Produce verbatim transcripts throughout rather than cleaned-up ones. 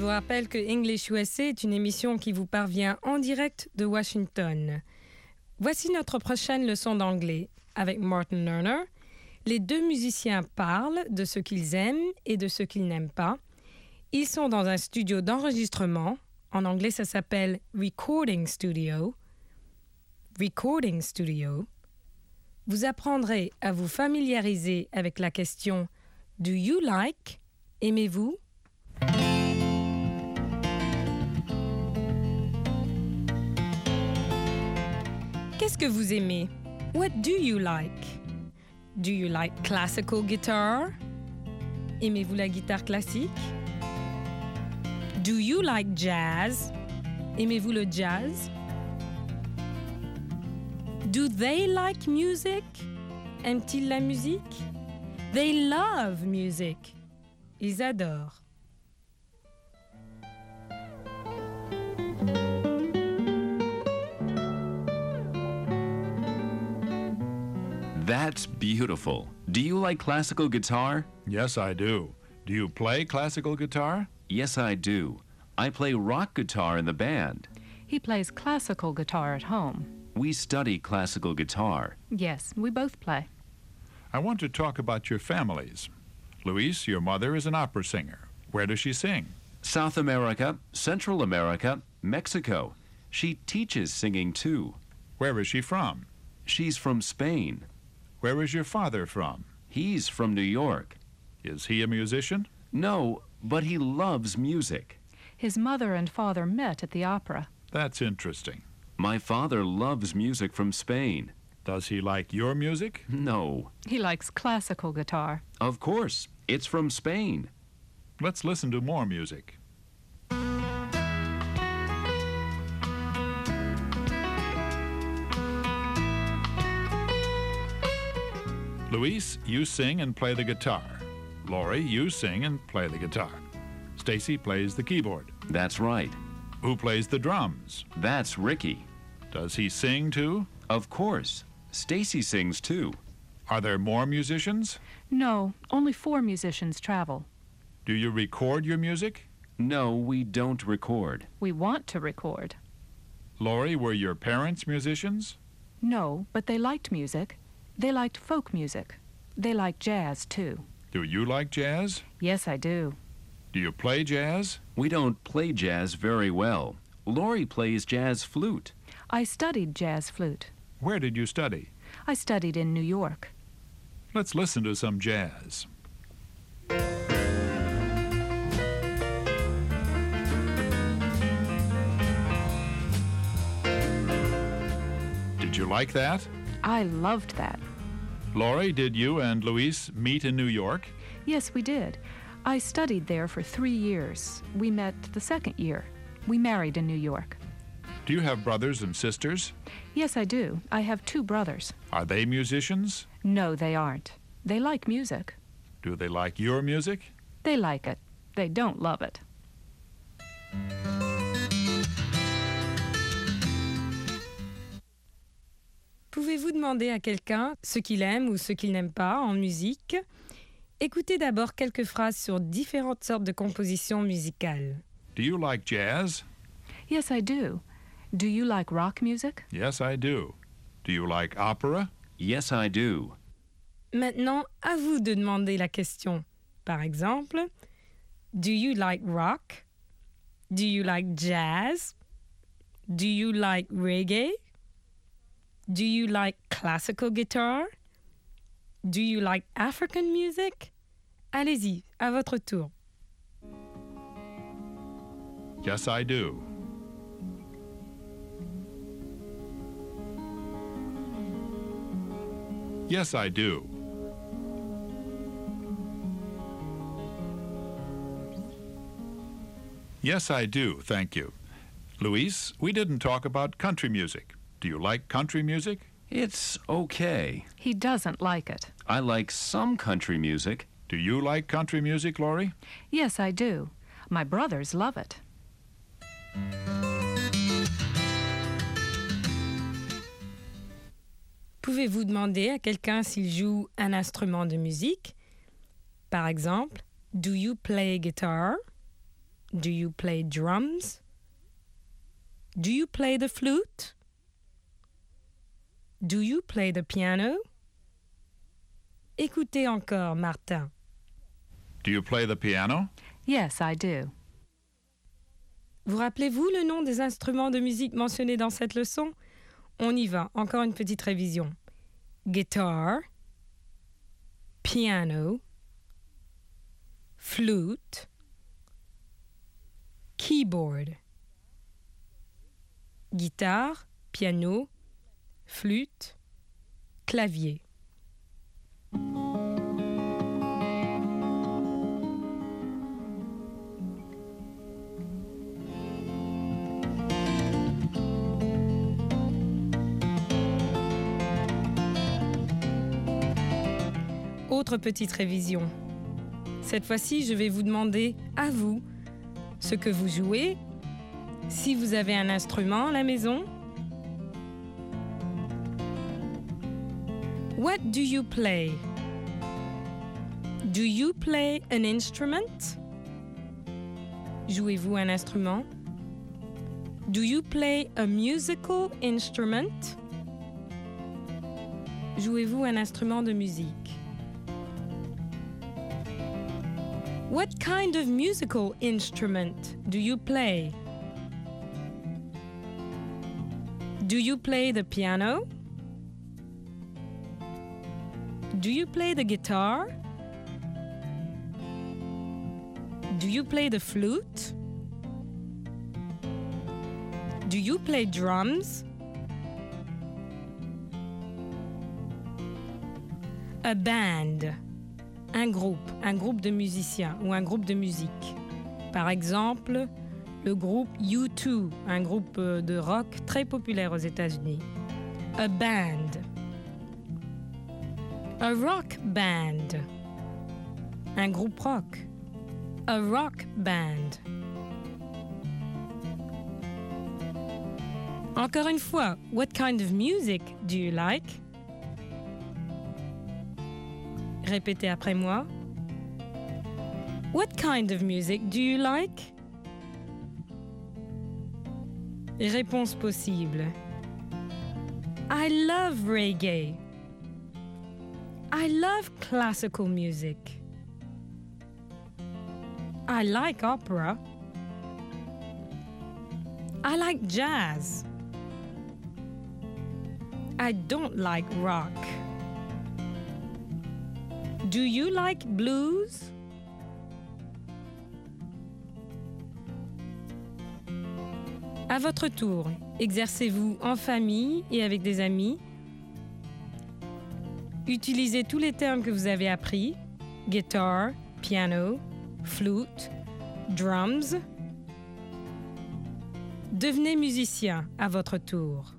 vous rappelle que English U S A est une émission qui vous parvient en direct de Washington. Voici notre prochaine leçon d'anglais. Avec Martin Lerner, les deux musiciens parlent de ce qu'ils aiment et de ce qu'ils n'aiment pas. Ils sont dans un studio d'enregistrement. En anglais, ça s'appelle Recording Studio. Recording Studio. Vous apprendrez à vous familiariser avec la question « Do you like ?» Aimez-vous? Qu'est-ce que vous aimez? What do you like? Do you like classical guitar? Aimez-vous la guitare classique? Do you like jazz? Aimez-vous le jazz? Do they like music? Aiment-ils la musique? They love music. Ils adorent. That's beautiful. Do you like classical guitar? Yes, I do. Do you play classical guitar? Yes, I do. I play rock guitar in the band. He plays classical guitar at home. We study classical guitar. Yes, we both play. I want to talk about your families. Luis, your mother is an opera singer. Where does she sing? South America, Central America, Mexico. She teaches singing too. Where is she from? She's from Spain. Where is your father from? He's from New York. Is he a musician? No, but he loves music. His mother and father met at the opera. That's interesting. My father loves music from Spain. Does he like your music? No. He likes classical guitar. Of course. It's from Spain. Let's listen to more music. Luis, you sing and play the guitar. Lori, you sing and play the guitar. Stacy plays the keyboard. That's right. Who plays the drums? That's Ricky. Does he sing too? Of course. Stacy sings too. Are there more musicians? No, only four musicians travel. Do you record your music? No, we don't record. We want to record. Lori, were your parents musicians? No, but they liked music. They liked folk music. They like jazz, too. Do you like jazz? Yes, I do. Do you play jazz? We don't play jazz very well. Lori plays jazz flute. I studied jazz flute. Where did you study? I studied in New York. Let's listen to some jazz. Did you like that? I loved that. Lori, did you and Luis meet in New York? Yes, we did. I studied there for three years. We met the second year. We married in New York. Do you have brothers and sisters? Yes, I do. I have two brothers. Are they musicians? No, they aren't. They like music. Do they like your music? They like it. They don't love it. Pouvez-vous demander à quelqu'un ce qu'il aime ou ce qu'il n'aime pas en musique? Écoutez d'abord quelques phrases sur différentes sortes de compositions musicales. Do you like jazz? Yes, I do. Do you like rock music? Yes, I do. Do you like opera? Yes, I do. Maintenant, à vous de demander la question. Par exemple, do you like rock? Do you like jazz? Do you like reggae? Do you like classical guitar? Do you like African music? Allez-y, à votre tour. Yes, I do. Yes, I do. Yes, I do, thank you. Luis, we didn't talk about country music. Do you like country music? It's okay. He doesn't like it. I like some country music. Do you like country music, Lori? Yes, I do. My brothers love it. Pouvez-vous demander à quelqu'un s'il joue un instrument de musique? Par exemple, do you play guitar? Do you play drums? Do you play the flute? Do you play the piano? Écoutez encore, Martin. Do you play the piano? Yes, I do. Vous rappelez-vous le nom des instruments de musique mentionnés dans cette leçon? On y va, encore une petite révision. Guitar, piano, flute, keyboard. Guitare, piano, flûte, clavier. Autre petite révision. Cette fois-ci, je vais vous demander à vous ce que vous jouez, si vous avez un instrument à la maison. What do you play? Do you play an instrument? Jouez-vous un instrument? Do you play a musical instrument? Jouez-vous un instrument de musique? What kind of musical instrument do you play? Do you play the piano? Do you play the guitar? Do you play the flute? Do you play drums? A band. Un groupe, un groupe de musiciens ou un groupe de musique. Par exemple, le groupe U deux, un groupe de rock très populaire aux États-Unis. A band. A rock band. Un groupe rock. A rock band. Encore une fois, what kind of music do you like? Répétez après moi. What kind of music do you like? Réponse possible. I love reggae. I love classical music. I like opera. I like jazz. I don't like rock. Do you like blues? À votre tour, exercez-vous en famille et avec des amis. Utilisez tous les termes que vous avez appris: guitar, piano, flute, drums. Devenez musicien à votre tour.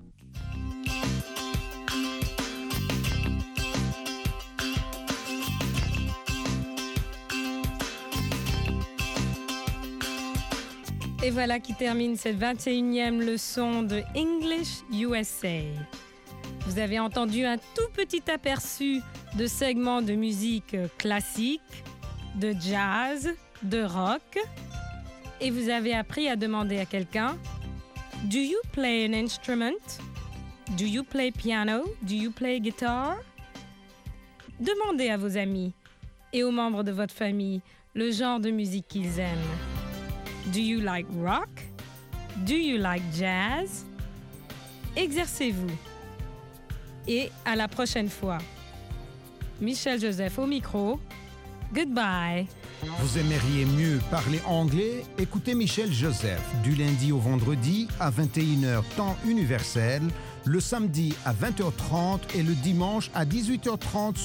Et voilà qui termine cette vingt et unième leçon de English U S A. Vous avez entendu un tout petit aperçu de segments de musique classique, de jazz, de rock. Et vous avez appris à demander à quelqu'un: Do you play an instrument? Do you play piano? Do you play guitar? Demandez à vos amis et aux membres de votre famille le genre de musique qu'ils aiment. Do you like rock? Do you like jazz? Exercez-vous. Et à la prochaine fois. Michel Joseph au micro. Goodbye. Vous aimeriez mieux parler anglais? Écoutez Michel Joseph du lundi au vendredi à vingt et une heures temps universel, le samedi à vingt heures trente et le dimanche à dix-huit heures trente